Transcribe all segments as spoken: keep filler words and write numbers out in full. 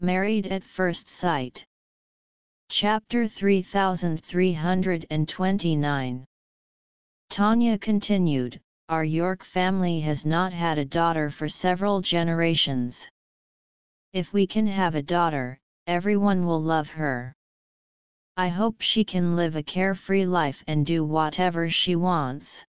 Married at First Sight. Chapter three thousand three hundred twenty-nine. Tanya continued, "Our York family has not had a daughter for several generations. If we can have a daughter, everyone will love her. I hope she can live a carefree life and do whatever she wants.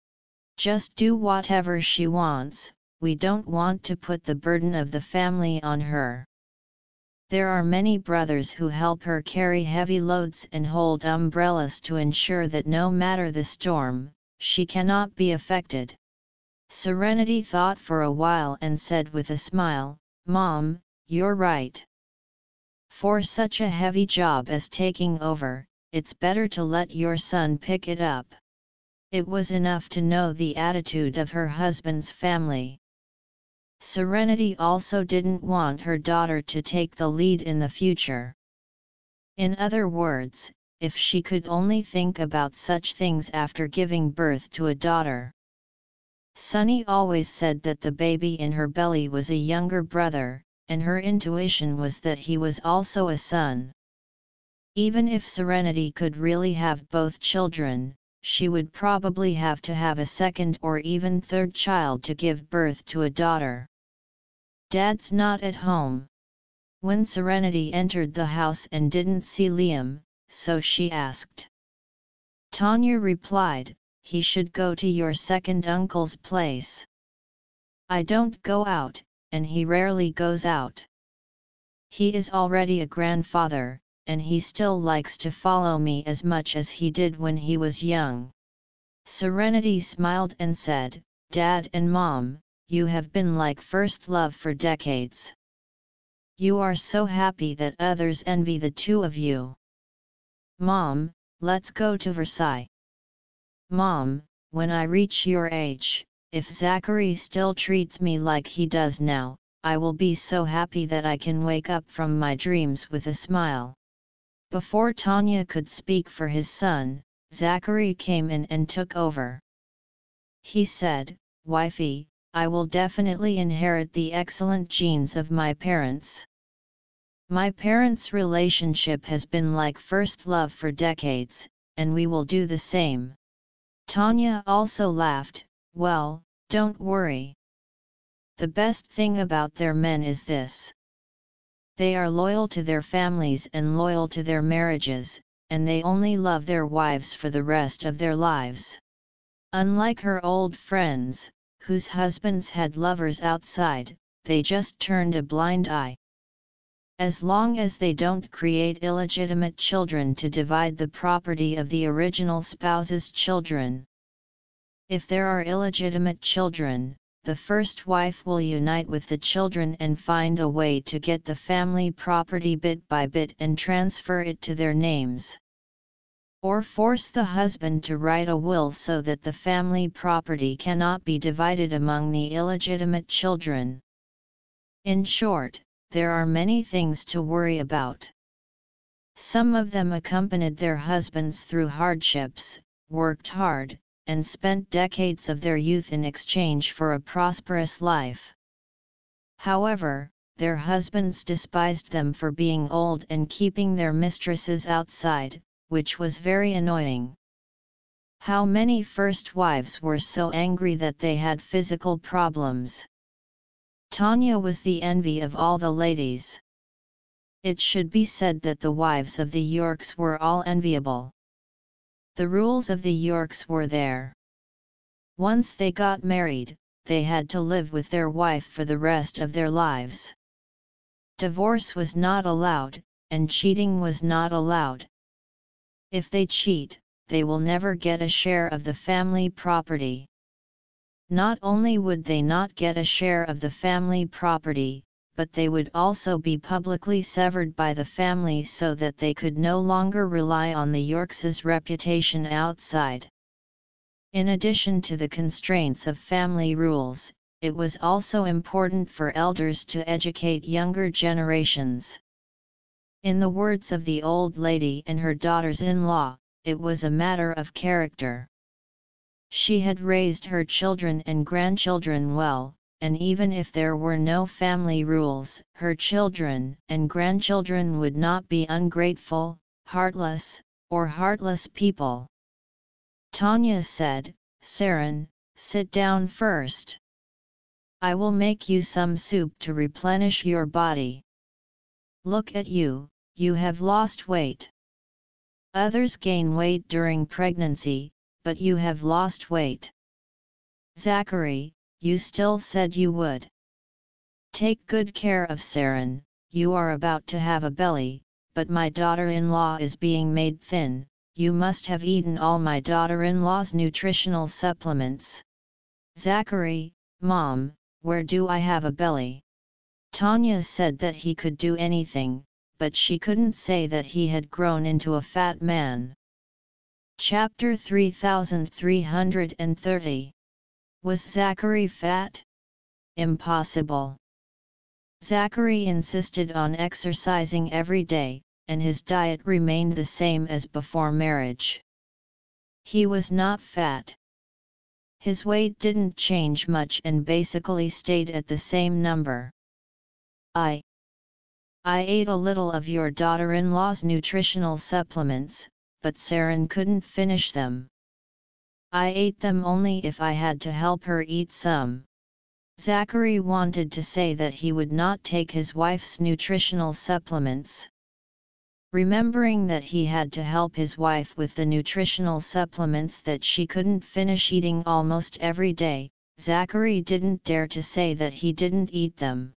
Just do whatever she wants, we don't want to put the burden of the family on her. There are many brothers who help her carry heavy loads and hold umbrellas to ensure that no matter the storm, she cannot be affected." Serenity thought for a while and said with a smile, "Mom, you're right. For such a heavy job as taking over, it's better to let your son pick it up." It was enough to know the attitude of her husband's family. Serenity also didn't want her daughter to take the lead in the future. In other words, if she could only think about such things after giving birth to a daughter. Sunny always said that the baby in her belly was a younger brother, and her intuition was that he was also a son. Even if Serenity could really have both children, she would probably have to have a second or even third child to give birth to a daughter. "Dad's not at home." When Serenity entered the house and didn't see Liam, so she asked. Tanya replied, "He should go to your second uncle's place. I don't go out, and he rarely goes out. He is already a grandfather, and he still likes to follow me as much as he did when he was young." Serenity smiled and said, "Dad and Mom, you have been like first love for decades. You are so happy that others envy the two of you. Mom, let's go to Versailles. Mom, when I reach your age, if Zachary still treats me like he does now, I will be so happy that I can wake up from my dreams with a smile." Before Tanya could speak for his son, Zachary came in and took over. He said, "Wifey, I will definitely inherit the excellent genes of my parents. My parents' relationship has been like first love for decades, and we will do the same." Tanya also laughed, "Well, don't worry. The best thing about their men is this. They are loyal to their families and loyal to their marriages, and they only love their wives for the rest of their lives. Unlike her old friends, whose husbands had lovers outside, they just turned a blind eye. As long as they don't create illegitimate children to divide the property of the original spouse's children. If there are illegitimate children, the first wife will unite with the children and find a way to get the family property bit by bit and transfer it to their names. Or force the husband to write a will so that the family property cannot be divided among the illegitimate children. In short, there are many things to worry about. Some of them accompanied their husbands through hardships, worked hard, and spent decades of their youth in exchange for a prosperous life. However, their husbands despised them for being old and keeping their mistresses outside, which was very annoying. How many first wives were so angry that they had physical problems? Tanya was the envy of all the ladies. It should be said that the wives of the Yorks were all enviable. The rules of the Yorks were there. Once they got married, they had to live with their wife for the rest of their lives. Divorce was not allowed, and cheating was not allowed. If they cheat, they will never get a share of the family property. Not only would they not get a share of the family property, but they would also be publicly severed by the family so that they could no longer rely on the Yorks' reputation outside. In addition to the constraints of family rules, it was also important for elders to educate younger generations. In the words of the old lady and her daughters-in-law, it was a matter of character. She had raised her children and grandchildren well, and even if there were no family rules, her children and grandchildren would not be ungrateful, heartless, or heartless people. Tanya said, "Saren, sit down first. I will make you some soup to replenish your body. Look at you, you have lost weight. Others gain weight during pregnancy, but you have lost weight. Zachary, you still said you would. Take good care of Saren, you are about to have a belly, but my daughter-in-law is being made thin, you must have eaten all my daughter-in-law's nutritional supplements." Zachary, "Mom, where do I have a belly?" Tanya said that he could do anything, but she couldn't say that he had grown into a fat man. Chapter three thousand three hundred thirty. Was Zachary fat? Impossible. Zachary insisted on exercising every day, and his diet remained the same as before marriage. He was not fat. His weight didn't change much and basically stayed at the same number. I I ate a little of your daughter-in-law's nutritional supplements, but Saren couldn't finish them. I ate them only if I had to help her eat some. Zachary wanted to say that he would not take his wife's nutritional supplements. Remembering that he had to help his wife with the nutritional supplements that she couldn't finish eating almost every day, Zachary didn't dare to say that he didn't eat them.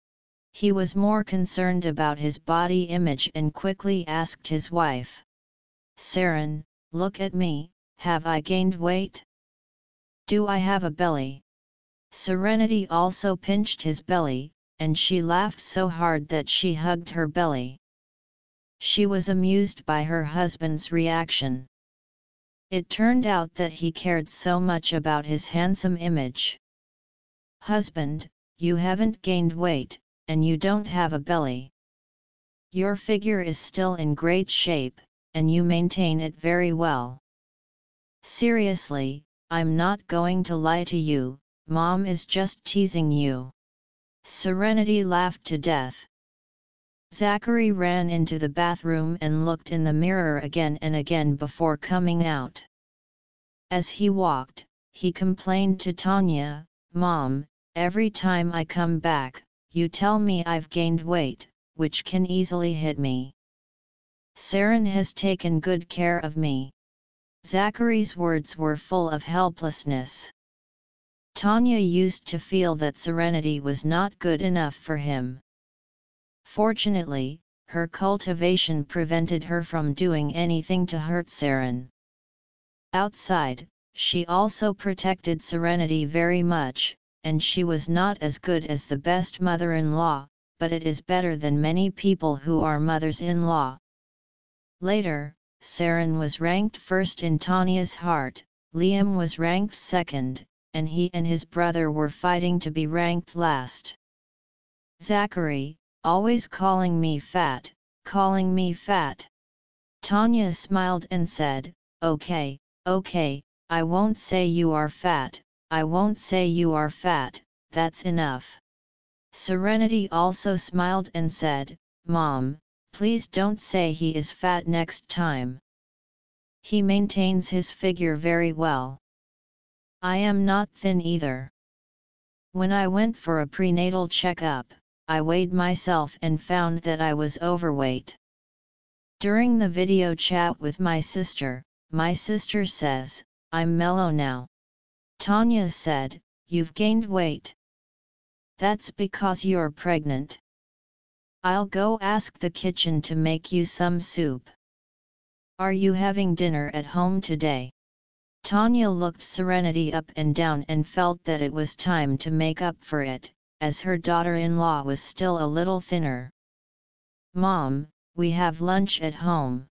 He was more concerned about his body image and quickly asked his wife, "Saren, look at me, have I gained weight? Do I have a belly?" Serenity also pinched his belly, and she laughed so hard that she hugged her belly. She was amused by her husband's reaction. It turned out that he cared so much about his handsome image. "Husband, you haven't gained weight, and you don't have a belly. Your figure is still in great shape, and you maintain it very well. Seriously, I'm not going to lie to you, Mom is just teasing you." Serenity laughed to death. Zachary ran into the bathroom and looked in the mirror again and again before coming out. As he walked, he complained to Tanya, "Mom, every time I come back, you tell me I've gained weight, which can easily hit me. Saren has taken good care of me." Zachary's words were full of helplessness. Tanya used to feel that Serenity was not good enough for him. Fortunately, her cultivation prevented her from doing anything to hurt Saren. Outside, she also protected Serenity very much, and she was not as good as the best mother-in-law, but it is better than many people who are mothers-in-law. Later, Saren was ranked first in Tanya's heart, Liam was ranked second, and he and his brother were fighting to be ranked last. "Zachary, always calling me fat, calling me fat." Tanya smiled and said, "Okay, okay, I won't say you are fat, I won't say you are fat, that's enough." Serenity also smiled and said, "Mom, please don't say he is fat next time. He maintains his figure very well. I am not thin either. When I went for a prenatal checkup, I weighed myself and found that I was overweight." During the video chat with my sister, my sister says, "I'm mellow now." Tanya said, "You've gained weight. That's because you're pregnant. I'll go ask the kitchen to make you some soup. Are you having dinner at home today?" Tanya looked Serenity up and down and felt that it was time to make up for it, as her daughter-in-law was still a little thinner. "Mom, we have lunch at home.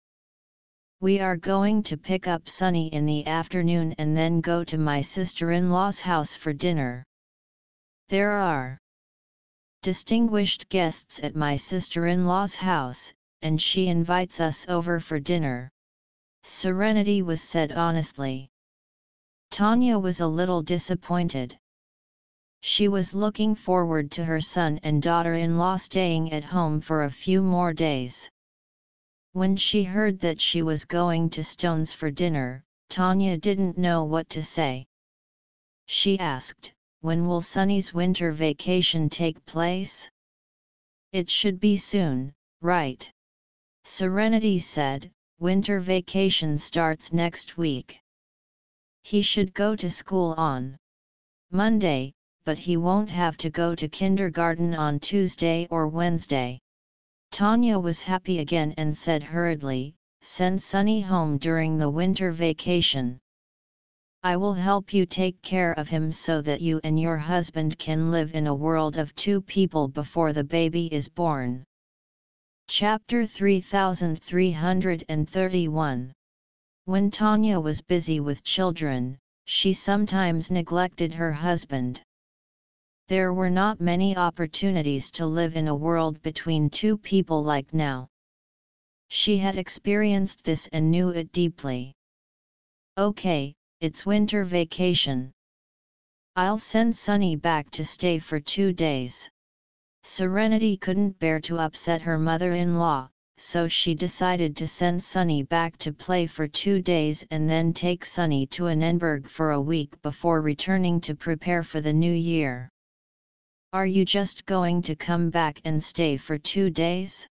We are going to pick up Sunny in the afternoon and then go to my sister-in-law's house for dinner. There are distinguished guests at my sister-in-law's house, and she invites us over for dinner." Serenity was said honestly. Tanya was a little disappointed. She was looking forward to her son and daughter-in-law staying at home for a few more days. When she heard that she was going to Stones for dinner, Tanya didn't know what to say. She asked, "When will Sunny's winter vacation take place?" "It should be soon, right?" Serenity said, "Winter vacation starts next week. He should go to school on Monday, but he won't have to go to kindergarten on Tuesday or Wednesday." Tanya was happy again and said hurriedly, "Send Sunny home during the winter vacation. I will help you take care of him so that you and your husband can live in a world of two people before the baby is born." Chapter three thousand three hundred thirty-one. When Tanya was busy with children, she sometimes neglected her husband. There were not many opportunities to live in a world between two people like now. She had experienced this and knew it deeply. "Okay, it's winter vacation. I'll send Sunny back to stay for two days. Serenity couldn't bear to upset her mother-in-law, so she decided to send Sunny back to play for two days and then take Sunny to Annenberg for a week before returning to prepare for the new year. "Are you just going to come back and stay for two days?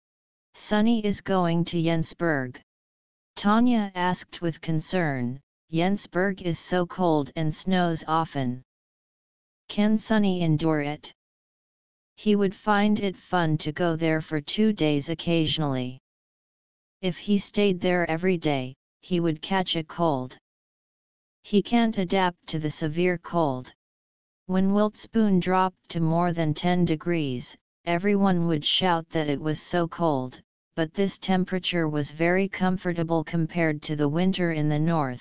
Sunny is going to Jensburg." Tanya asked with concern. "Jensburg is so cold and snows often. Can Sunny endure it?" "He would find it fun to go there for two days occasionally. If he stayed there every day, he would catch a cold. He can't adapt to the severe cold." When Wiltspoon dropped to more than ten degrees, everyone would shout that it was so cold, but this temperature was very comfortable compared to the winter in the north.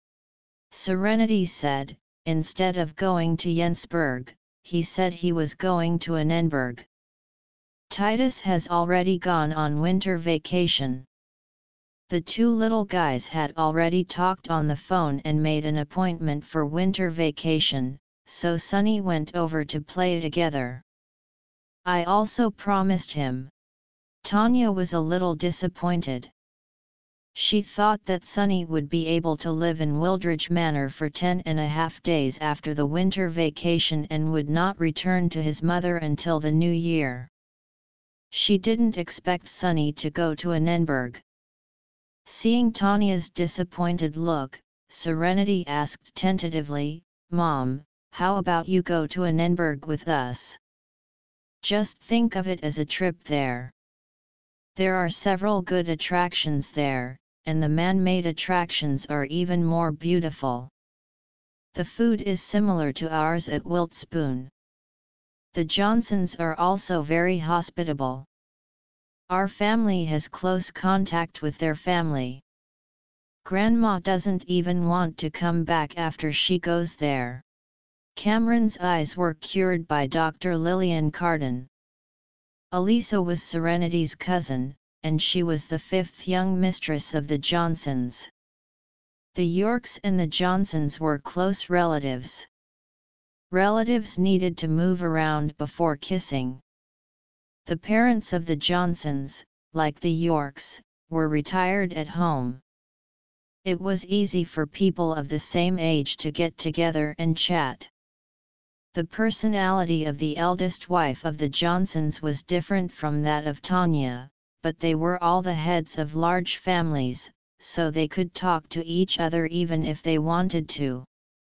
Serenity said, "Instead of going to Jensburg, he said he was going to Annenberg. Titus has already gone on winter vacation." The two little guys had already talked on the phone and made an appointment for winter vacation, so Sunny went over to play together. "I also promised him." Tanya was a little disappointed. She thought that Sunny would be able to live in Wildridge Manor for ten and a half days after the winter vacation and would not return to his mother until the new year. She didn't expect Sunny to go to Annenberg. Seeing Tanya's disappointed look, Serenity asked tentatively, "Mom, how about you go to Annenberg with us? Just think of it as a trip there. There are several good attractions there, and the man-made attractions are even more beautiful. The food is similar to ours at Wiltspoon. The Johnsons are also very hospitable. Our family has close contact with their family. Grandma doesn't even want to come back after she goes there." Cameron's eyes were cured by Doctor Lillian Carden. Elisa was Serenity's cousin, and she was the fifth young mistress of the Johnsons. The Yorks and the Johnsons were close relatives. Relatives needed to move around before kissing. The parents of the Johnsons, like the Yorks, were retired at home. It was easy for people of the same age to get together and chat. The personality of the eldest wife of the Johnsons was different from that of Tanya, but they were all the heads of large families, so they could talk to each other even if they wanted to.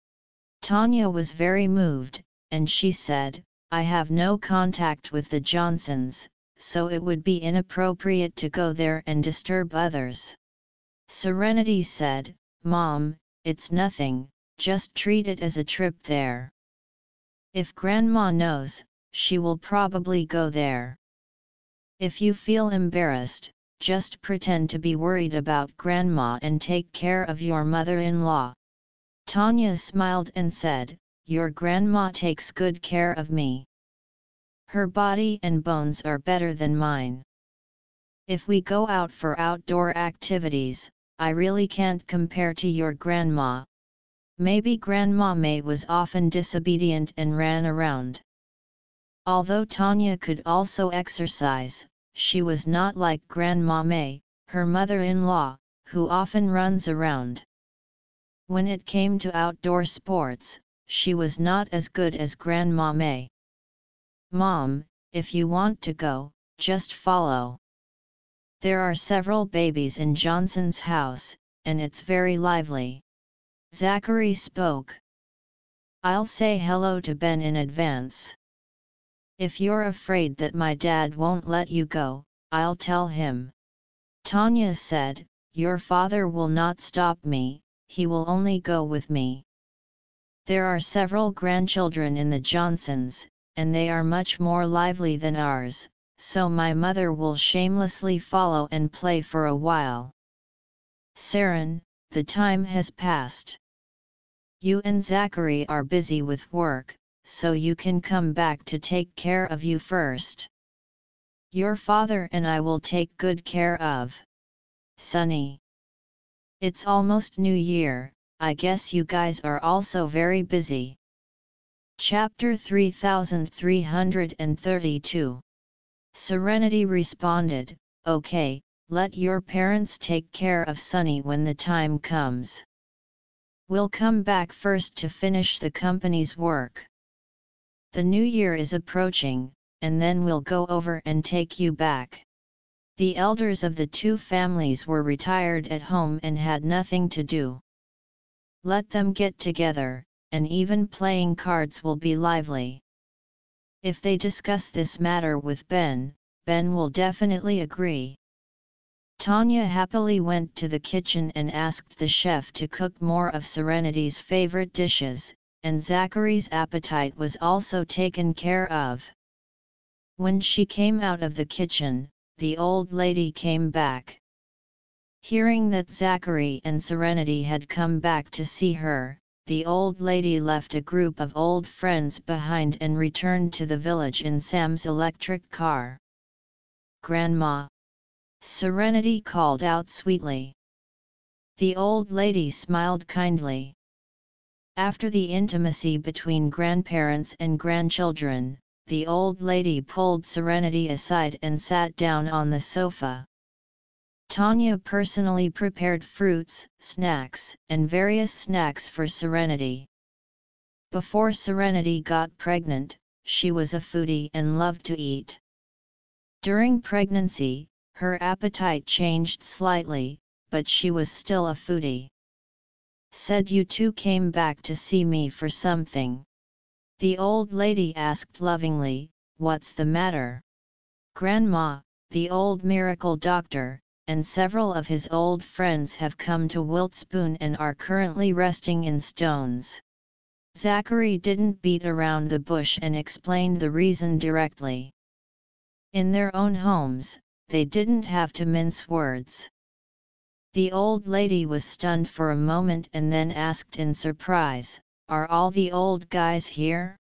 Tanya was very moved, and she said, "I have no contact with the Johnsons, so it would be inappropriate to go there and disturb others." Serenity said, "Mom, it's nothing, just treat it as a trip there. If Grandma knows, she will probably go there. If you feel embarrassed, just pretend to be worried about Grandma and take care of your mother-in-law." Tanya smiled and said, "Your grandma takes good care of me. Her body and bones are better than mine. If we go out for outdoor activities, I really can't compare to your grandma." Maybe Grandma May was often disobedient and ran around. Although Tanya could also exercise, she was not like Grandma May, her mother-in-law, who often runs around. When it came to outdoor sports, she was not as good as Grandma May. "Mom, if you want to go, just follow. There are several babies in Johnson's house, and it's very lively." Zachary spoke. "I'll say hello to Ben in advance. If you're afraid that my dad won't let you go, I'll tell him." Tanya said, "Your father will not stop me, he will only go with me. There are several grandchildren in the Johnsons, and they are much more lively than ours, so my mother will shamelessly follow and play for a while." "Saren, the time has passed. You and Zachary are busy with work, so you can come back to take care of you first. Your father and I will take good care of Sunny. It's almost New Year, I guess you guys are also very busy." Chapter three thousand three hundred thirty-two. Serenity responded, "Okay, let your parents take care of Sunny when the time comes. We'll come back first to finish the company's work. The new year is approaching, and then we'll go over and take you back." The elders of the two families were retired at home and had nothing to do. Let them get together, and even playing cards will be lively. If they discuss this matter with Ben, Ben will definitely agree. Tanya happily went to the kitchen and asked the chef to cook more of Serenity's favorite dishes, and Zachary's appetite was also taken care of. When she came out of the kitchen, the old lady came back. Hearing that Zachary and Serenity had come back to see her, the old lady left a group of old friends behind and returned to the village in Sam's electric car. "Grandma!" Serenity called out sweetly. The old lady smiled kindly. After the intimacy between grandparents and grandchildren, the old lady pulled Serenity aside and sat down on the sofa. Tanya personally prepared fruits, snacks, and various snacks for Serenity. Before Serenity got pregnant, she was a foodie and loved to eat. During pregnancy, her appetite changed slightly, but she was still a foodie. "Said you two came back to see me for something?" the old lady asked lovingly. "What's the matter?" "Grandma, the old miracle doctor, and several of his old friends have come to Wiltspoon and are currently resting in Stones." Zachary didn't beat around the bush and explained the reason directly. In their own homes, they didn't have to mince words. The old lady was stunned for a moment and then asked in surprise, "Are all the old guys here?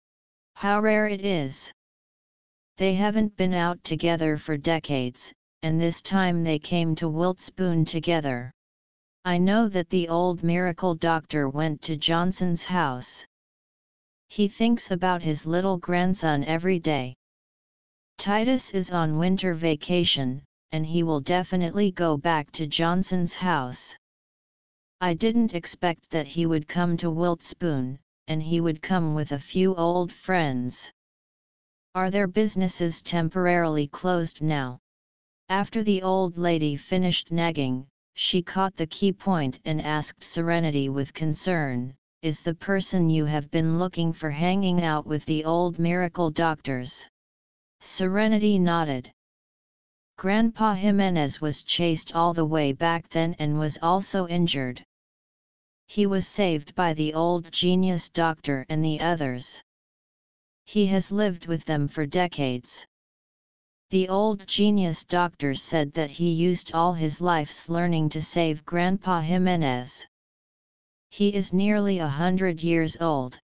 How rare it is. They haven't been out together for decades, and this time they came to Wiltspoon together. I know that the old miracle doctor went to Johnson's house. He thinks about his little grandson every day. Titus is on winter vacation, and he will definitely go back to Johnson's house. I didn't expect that he would come to Wiltspoon, and he would come with a few old friends. Are their businesses temporarily closed now?" After the old lady finished nagging, she caught the key point and asked Serenity with concern, "Is the person you have been looking for hanging out with the old miracle doctors?" Serenity nodded. Grandpa Jimenez was chased all the way back then and was also injured. He was saved by the old genius doctor and the others. He has lived with them for decades. The old genius doctor said that he used all his life's learning to save Grandpa Jimenez. He is nearly a hundred years old.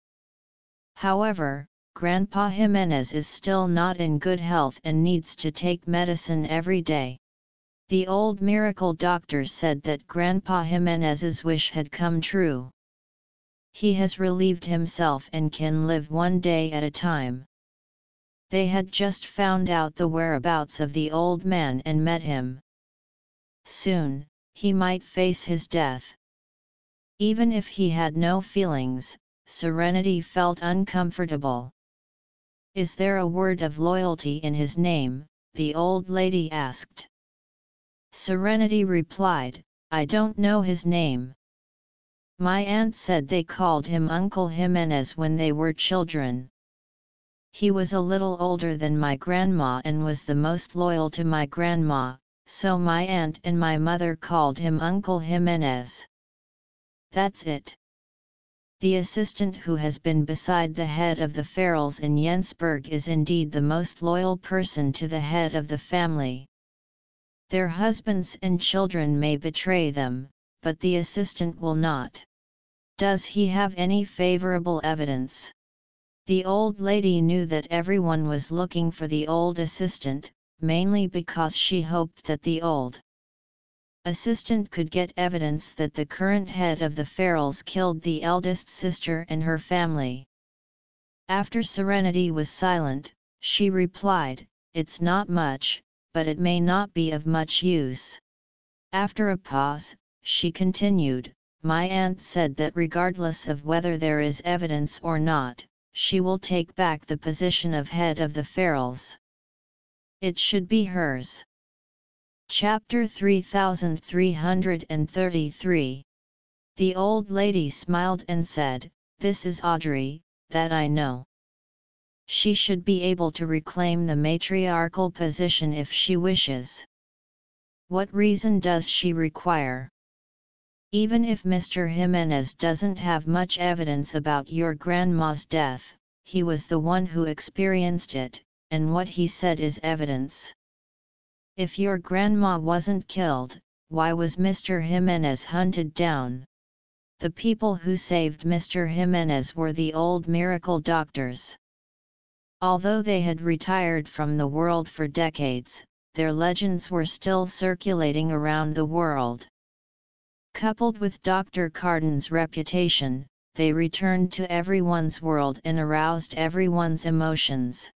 However, Grandpa Jimenez is still not in good health and needs to take medicine every day. The old miracle doctor said that Grandpa Jimenez's wish had come true. He has relieved himself and can live one day at a time. They had just found out the whereabouts of the old man and met him. Soon, he might face his death. Even if he had no feelings, Serenity felt uncomfortable. "Is there a word of loyalty in his name?" the old lady asked. Serenity replied, "I don't know his name. My aunt said they called him Uncle Jimenez when they were children. He was a little older than my grandma and was the most loyal to my grandma, so my aunt and my mother called him Uncle Jimenez. That's it." The assistant who has been beside the head of the Farrells in Jensburg is indeed the most loyal person to the head of the family. Their husbands and children may betray them, but the assistant will not. Does he have any favorable evidence? The old lady knew that everyone was looking for the old assistant, mainly because she hoped that the old assistant could get evidence that the current head of the Farrells killed the eldest sister and her family. After Serenity was silent, she replied, "It's not much, but it may not be of much use." After a pause, she continued, "My aunt said that regardless of whether there is evidence or not, she will take back the position of head of the Farrells. It should be hers." Chapter three thousand three hundred thirty-three. The old lady smiled and said, "This is Audrey, that I know. She should be able to reclaim the matriarchal position if she wishes. What reason does she require? Even if Mister Jimenez doesn't have much evidence about your grandma's death, he was the one who experienced it, and what he said is evidence. If your grandma wasn't killed, why was Mister Jimenez hunted down? The people who saved Mister Jimenez were the old miracle doctors. Although they had retired from the world for decades, their legends were still circulating around the world. Coupled with Doctor Cardin's reputation, they returned to everyone's world and aroused everyone's emotions.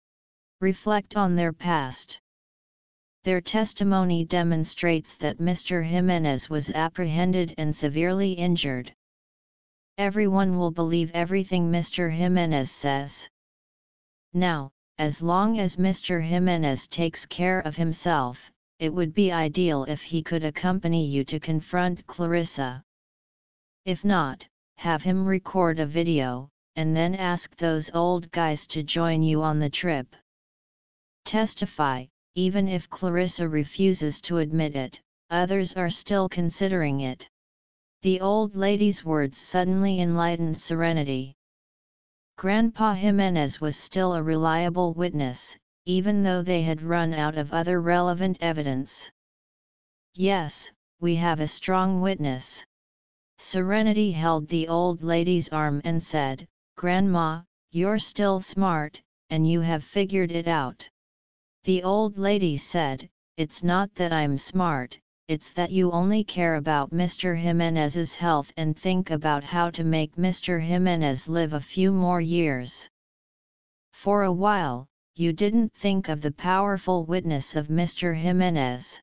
Reflect on their past. Their testimony demonstrates that Mister Jimenez was apprehended and severely injured. Everyone will believe everything Mister Jimenez says. Now, as long as Mister Jimenez takes care of himself, it would be ideal if he could accompany you to confront Clarissa. If not, have him record a video, and then ask those old guys to join you on the trip. Testify. Even if Clarissa refuses to admit it, others are still considering it." The old lady's words suddenly enlightened Serenity. Grandpa Jimenez was still a reliable witness, even though they had run out of other relevant evidence. "Yes, we have a strong witness." Serenity held the old lady's arm and said, "Grandma, you're still smart, and you have figured it out." The old lady said, "It's not that I'm smart, it's that you only care about Mister Jimenez's health and think about how to make Mister Jimenez live a few more years. For a while, you didn't think of the powerful witness of Mister Jimenez.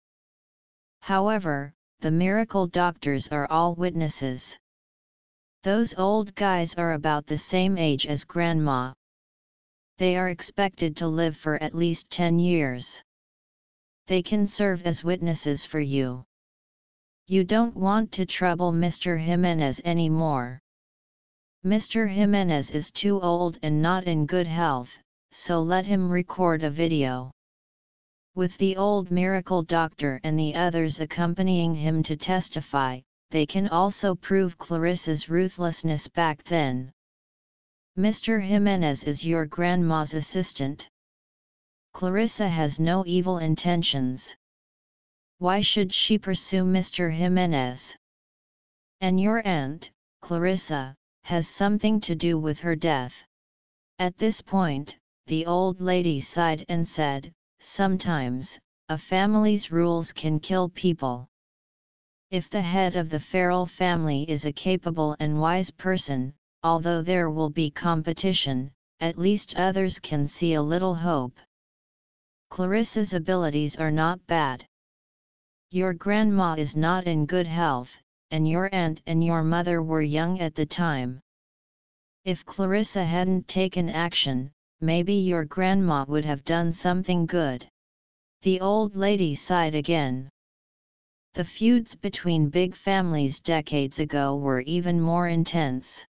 However, the miracle doctors are all witnesses. Those old guys are about the same age as Grandma. They are expected to live for at least ten years. They can serve as witnesses for you. You don't want to trouble Mister Jimenez anymore. Mister Jimenez is too old and not in good health, so let him record a video." With the old miracle doctor and the others accompanying him to testify, they can also prove Clarissa's ruthlessness back then. Mister Jimenez is your grandma's assistant. Clarissa has no evil intentions. Why should she pursue Mister Jimenez? And your aunt, Clarissa, has something to do with her death. At this point, the old lady sighed and said, "Sometimes, a family's rules can kill people. If the head of the Farrell family is a capable and wise person, although there will be competition, at least others can see a little hope. Clarissa's abilities are not bad. Your grandma is not in good health, and your aunt and your mother were young at the time. If Clarissa hadn't taken action, maybe your grandma would have done something good. The old lady sighed again. The feuds between big families decades ago were even more intense.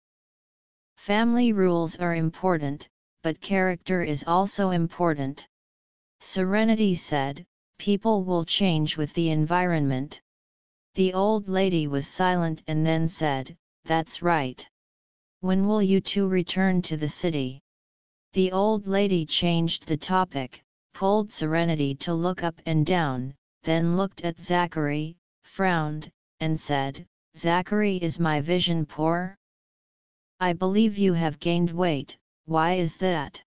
Family rules are important, but character is also important. Serenity said, people will change with the environment. The old lady was silent and then said, that's right. When will you two return to the city? The old lady changed the topic, pulled Serenity to look up and down, then looked at Zachary, frowned, and said, Zachary, is my vision poor? I believe you have gained weight, why is that?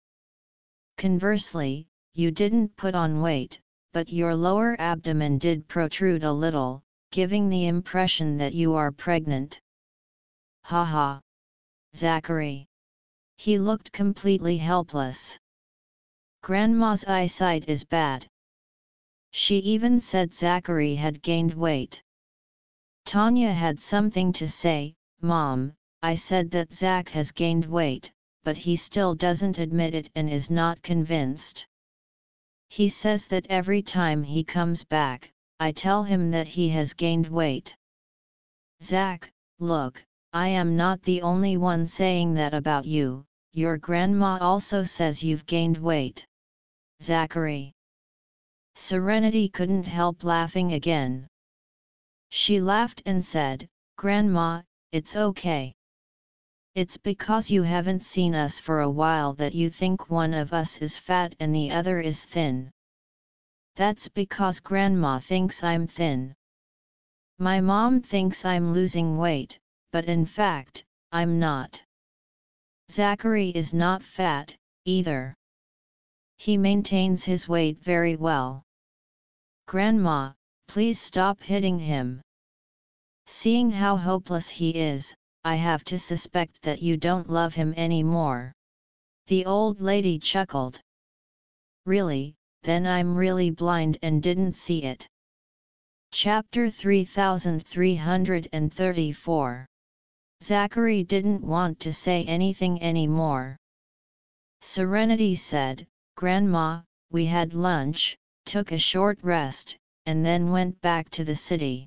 Conversely, you didn't put on weight, but your lower abdomen did protrude a little, giving the impression that you are pregnant. Ha ha! Zachary. He looked completely helpless. Grandma's eyesight is bad. She even said Zachary had gained weight. Tanya had something to say, Mom, I said that Zach has gained weight, but he still doesn't admit it and is not convinced. He says that every time he comes back, I tell him that he has gained weight. Zach, look, I am not the only one saying that about you, your grandma also says you've gained weight. Zachary. Serenity couldn't help laughing again. She laughed and said, Grandma, it's okay. It's because you haven't seen us for a while that you think one of us is fat and the other is thin. That's because Grandma thinks I'm thin. My mom thinks I'm losing weight, but in fact, I'm not. Zachary is not fat, either. He maintains his weight very well. Grandma, please stop hitting him. Seeing how hopeless he is, I have to suspect that you don't love him anymore. The old lady chuckled. Really, then I'm really blind and didn't see it. Chapter three thousand three hundred thirty-four. Zachary didn't want to say anything anymore. Serenity said, Grandma, we had lunch, took a short rest, and then went back to the city.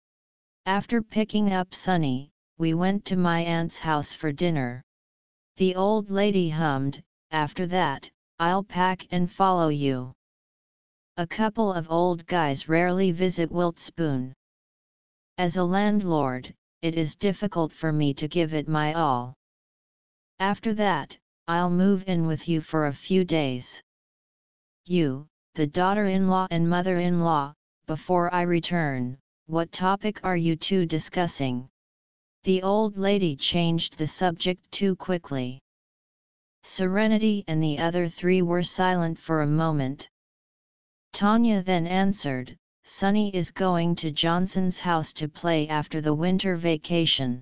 After picking up Sunny, we went to my aunt's house for dinner. The old lady hummed, after that, I'll pack and follow you. A couple of old guys rarely visit Wiltspoon. As a landlord, it is difficult for me to give it my all. After that, I'll move in with you for a few days. You, the daughter-in-law and mother-in-law, before I return, what topic are you two discussing? The old lady changed the subject too quickly. Serenity and the other three were silent for a moment. Tanya then answered, Sunny is going to Johnson's house to play after the winter vacation.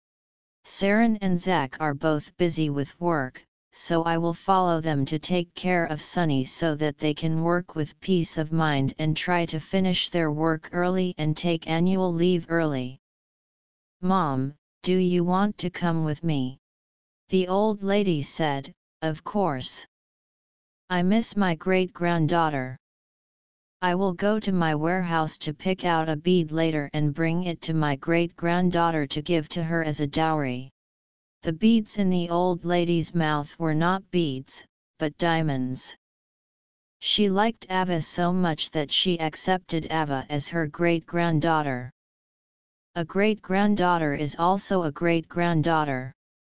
Saren and Zach are both busy with work, so I will follow them to take care of Sunny so that they can work with peace of mind and try to finish their work early and take annual leave early. Mom, do you want to come with me? The old lady said, Of course. I miss my great-granddaughter. I will go to my warehouse to pick out a bead later and bring it to my great-granddaughter to give to her as a dowry. The beads in the old lady's mouth were not beads, but diamonds. She liked Ava so much that she accepted Ava as her great-granddaughter. A great-granddaughter is also a great-granddaughter.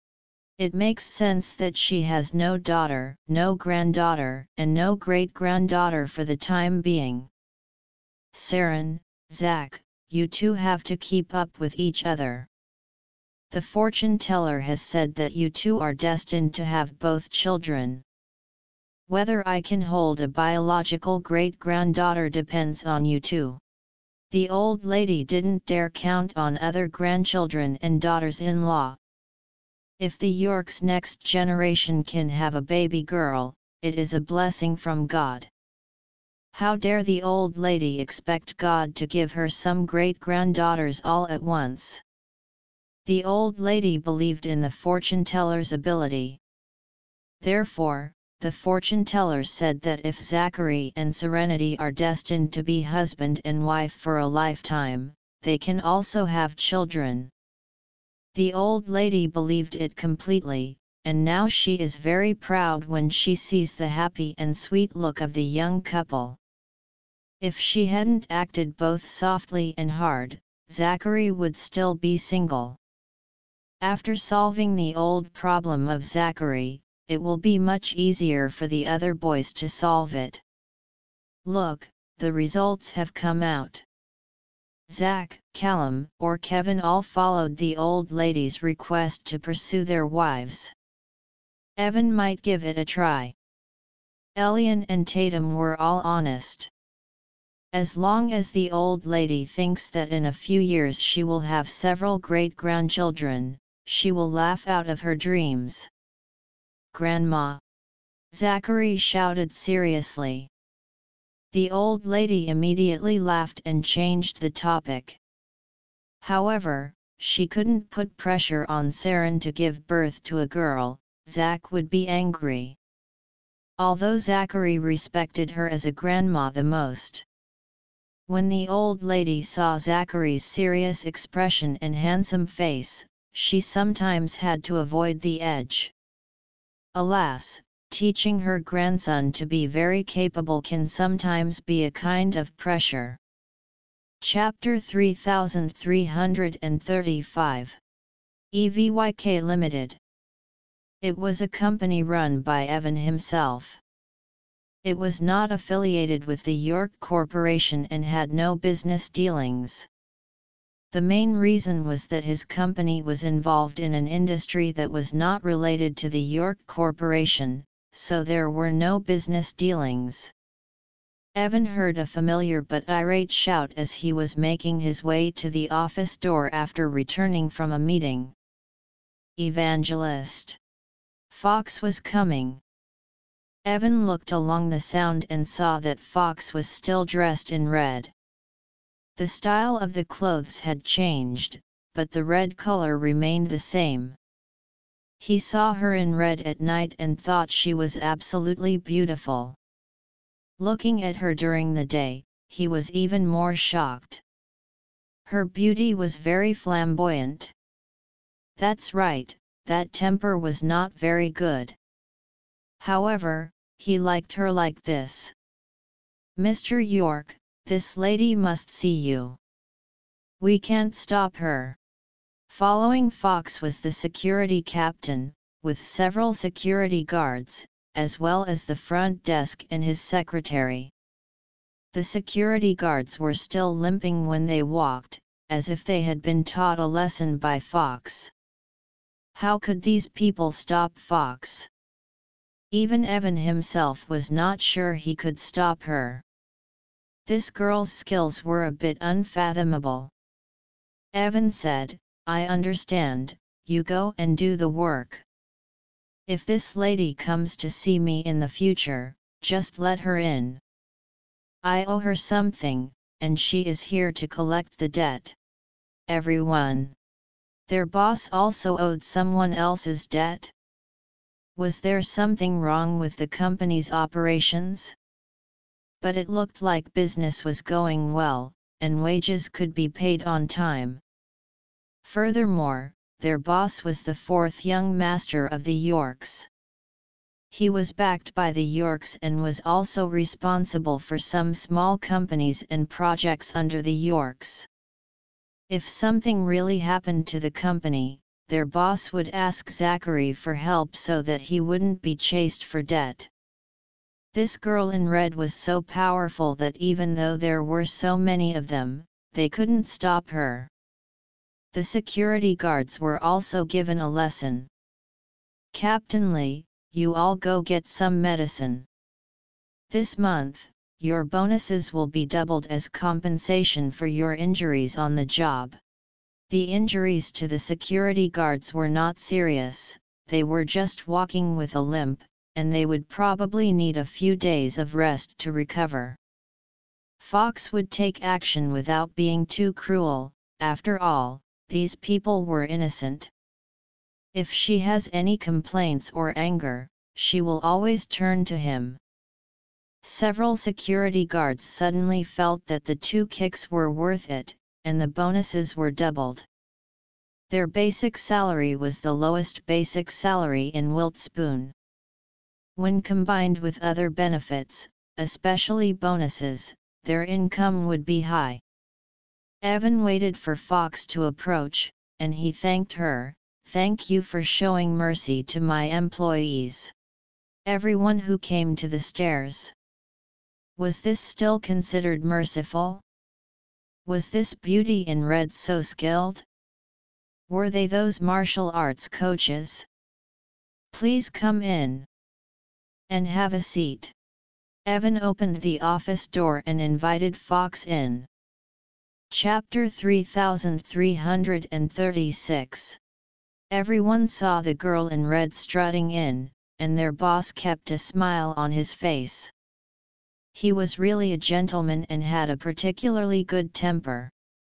It makes sense that she has no daughter, no granddaughter, and no great-granddaughter for the time being. Saren, Zach, you two have to keep up with each other. The fortune teller has said that you two are destined to have both children. Whether I can hold a biological great-granddaughter depends on you two. The old lady didn't dare count on other grandchildren and daughters-in-law. If the Yorks' next generation can have a baby girl, it is a blessing from God. How dare the old lady expect God to give her some great-granddaughters all at once? The old lady believed in the fortune-teller's ability. Therefore, the fortune-teller said that if Zachary and Serenity are destined to be husband and wife for a lifetime, they can also have children. The old lady believed it completely, and now she is very proud when she sees the happy and sweet look of the young couple. If she hadn't acted both softly and hard, Zachary would still be single. After solving the old problem of Zachary, it will be much easier for the other boys to solve it. Look, the results have come out. Zach, Callum, or Kevin all followed the old lady's request to pursue their wives. Evan might give it a try. Elian and Tatum were all honest. As long as the old lady thinks that in a few years she will have several great-grandchildren, she will laugh out of her dreams. Grandma! Zachary shouted seriously. The old lady immediately laughed and changed the topic. However, she couldn't put pressure on Saren to give birth to a girl. Zach would be angry. Although Zachary respected her as a grandma the most. When the old lady saw Zachary's serious expression and handsome face, she sometimes had to avoid the edge. Alas, teaching her grandson to be very capable can sometimes be a kind of pressure. Chapter three thousand three hundred thirty-five. E V Y K Limited. It was a company run by Evan himself. It was not affiliated with the York Corporation and had no business dealings. The main reason was that his company was involved in an industry that was not related to the York Corporation, so there were no business dealings. Evan heard a familiar but irate shout as he was making his way to the office door after returning from a meeting. Evangelist! Fox was coming. Evan looked along the sound and saw that Fox was still dressed in red. The style of the clothes had changed, but the red color remained the same. He saw her in red at night and thought she was absolutely beautiful. Looking at her during the day, he was even more shocked. Her beauty was very flamboyant. That's right, that temper was not very good. However, he liked her like this. Mister York, this lady must see you. We can't stop her. Following Fox was the security captain, with several security guards, as well as the front desk and his secretary. The security guards were still limping when they walked, as if they had been taught a lesson by Fox. How could these people stop Fox? Even Evan himself was not sure he could stop her. This girl's skills were a bit unfathomable. Evan said, I understand, you go and do the work. If this lady comes to see me in the future, just let her in. I owe her something, and she is here to collect the debt. Everyone. Their boss also owed someone else's debt? Was there something wrong with the company's operations? But it looked like business was going well, and wages could be paid on time. Furthermore, their boss was the fourth young master of the Yorks. He was backed by the Yorks and was also responsible for some small companies and projects under the Yorks. If something really happened to the company, their boss would ask Zachary for help so that he wouldn't be chased for debt. This girl in red was so powerful that even though there were so many of them, they couldn't stop her. The security guards were also given a lesson. Captain Lee, you all go get some medicine. This month, your bonuses will be doubled as compensation for your injuries on the job. The injuries to the security guards were not serious, they were just walking with a limp, and they would probably need a few days of rest to recover. Fox would take action without being too cruel. After all, these people were innocent. If she has any complaints or anger, she will always turn to him. Several security guards suddenly felt that the two kicks were worth it, and the bonuses were doubled. Their basic salary was the lowest basic salary in Wiltspoon. When combined with other benefits, especially bonuses, their income would be high. Evan waited for Fox to approach, and he thanked her. "Thank you for showing mercy to my employees. Everyone who came to the stairs. Was this still considered merciful? Was this beauty in red so skilled? Were they those martial arts coaches? Please come in. And have a seat." Evan opened the office door and invited Fox in. Chapter three thousand three hundred thirty-six. Everyone saw the girl in red strutting in, and their boss kept a smile on his face. He was really a gentleman and had a particularly good temper.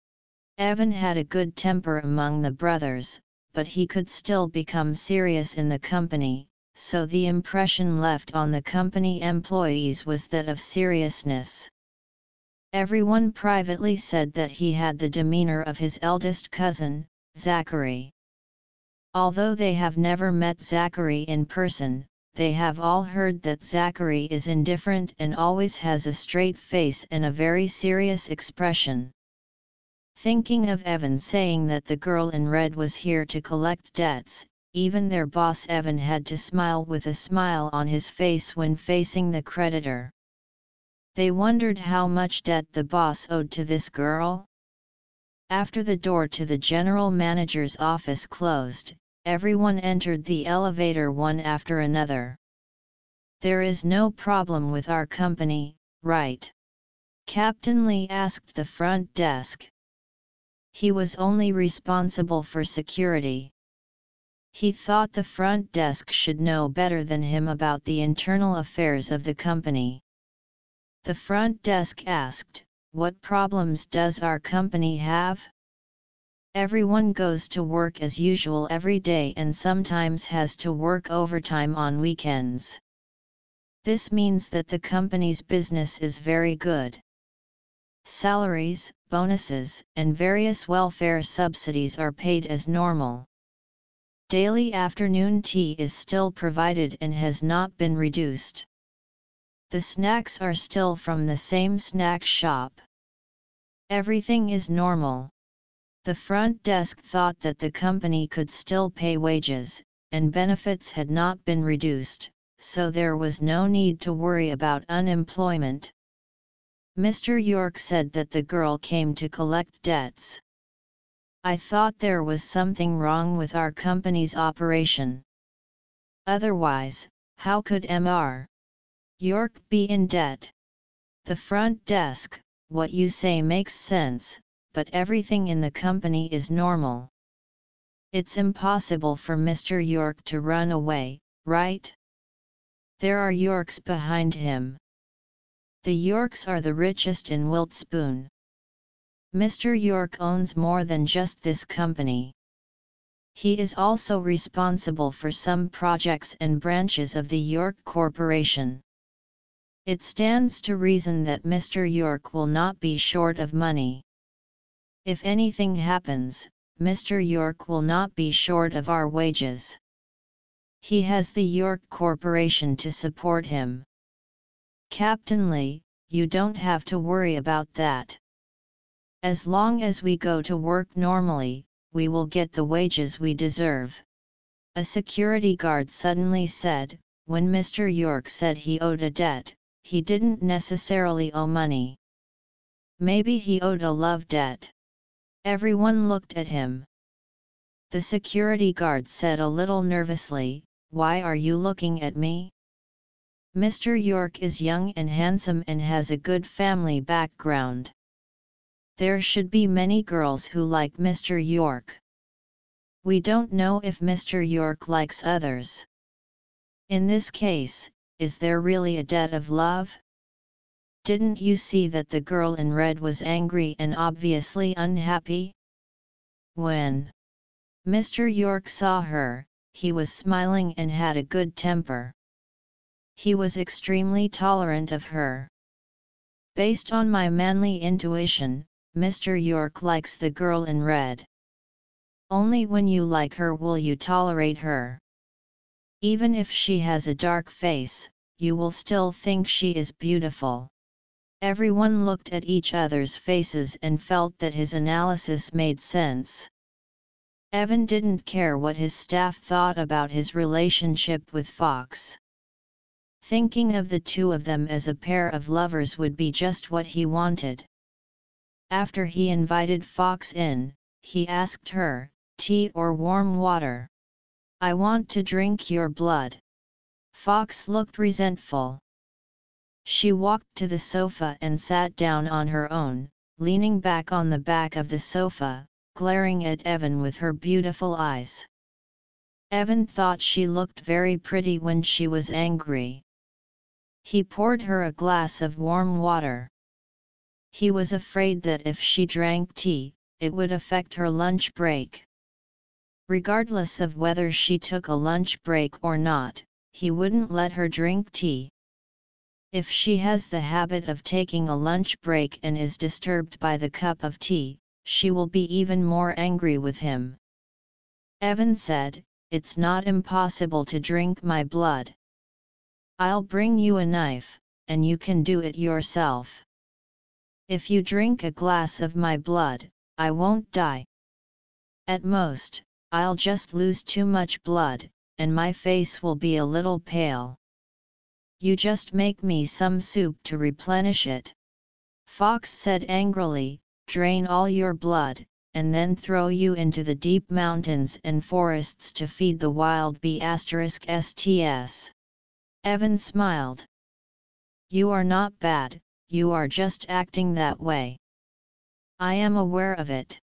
Evan had a good temper among the brothers, but he could still become serious in the company, so the impression left on the company employees was that of seriousness. Everyone privately said that he had the demeanor of his eldest cousin, Zachary. Although they have never met Zachary in person, they have all heard that Zachary is indifferent and always has a straight face and a very serious expression. Thinking of Evan saying that the girl in red was here to collect debts, even their boss Evan had to smile with a smile on his face when facing the creditor. They wondered how much debt the boss owed to this girl. After the door to the general manager's office closed, everyone entered the elevator one after another. "There is no problem with our company, right?" Captain Lee asked the front desk. He was only responsible for security. He thought the front desk should know better than him about the internal affairs of the company. The front desk asked, "What problems does our company have?" "Everyone goes to work as usual every day and sometimes has to work overtime on weekends. This means that the company's business is very good. Salaries, bonuses, and various welfare subsidies are paid as normal. Daily afternoon tea is still provided and has not been reduced. The snacks are still from the same snack shop. Everything is normal." The front desk thought that the company could still pay wages, and benefits had not been reduced, so there was no need to worry about unemployment. Mister York said that the girl came to collect debts. "I thought there was something wrong with our company's operation. Otherwise, how could Mister York be in debt?" The front desk, "What you say makes sense, but everything in the company is normal. It's impossible for Mister York to run away, right? There are Yorks behind him. The Yorks are the richest in Wiltspoon. Mister York owns more than just this company. He is also responsible for some projects and branches of the York Corporation. It stands to reason that Mister York will not be short of money. If anything happens, Mister York will not be short of our wages. He has the York Corporation to support him. Captain Lee, you don't have to worry about that. As long as we go to work normally, we will get the wages we deserve." A security guard suddenly said, "When Mister York said he owed a debt, he didn't necessarily owe money. Maybe he owed a love debt." Everyone looked at him. The security guard said a little nervously, "Why are you looking at me?" Mister York is young and handsome and has a good family background. There should be many girls who like Mister York. We don't know if Mister York likes others. In this case, is there really a debt of love? Didn't you see that the girl in red was angry and obviously unhappy? When Mister York saw her, he was smiling and had a good temper. He was extremely tolerant of her. Based on my manly intuition, Mister York likes the girl in red. Only when you like her will you tolerate her. Even if she has a dark face, you will still think she is beautiful. Everyone looked at each other's faces and felt that his analysis made sense. Evan didn't care what his staff thought about his relationship with Fox. Thinking of the two of them as a pair of lovers would be just what he wanted. After he invited Fox in, he asked her, "Tea or warm water? I want to drink your blood." Fox looked resentful. She walked to the sofa and sat down on her own, leaning back on the back of the sofa, glaring at Evan with her beautiful eyes. Evan thought she looked very pretty when she was angry. He poured her a glass of warm water. He was afraid that if she drank tea, it would affect her lunch break. Regardless of whether she took a lunch break or not, he wouldn't let her drink tea. If she has the habit of taking a lunch break and is disturbed by the cup of tea, she will be even more angry with him. Evan said, "It's not impossible to drink my blood. I'll bring you a knife, and you can do it yourself. If you drink a glass of my blood, I won't die. At most, I'll just lose too much blood, and my face will be a little pale. You just make me some soup to replenish it." Fox said angrily, "Drain all your blood, and then throw you into the deep mountains and forests to feed the wild bee asterisk sts. Evan smiled. "You are not bad, you are just acting that way. I am aware of it.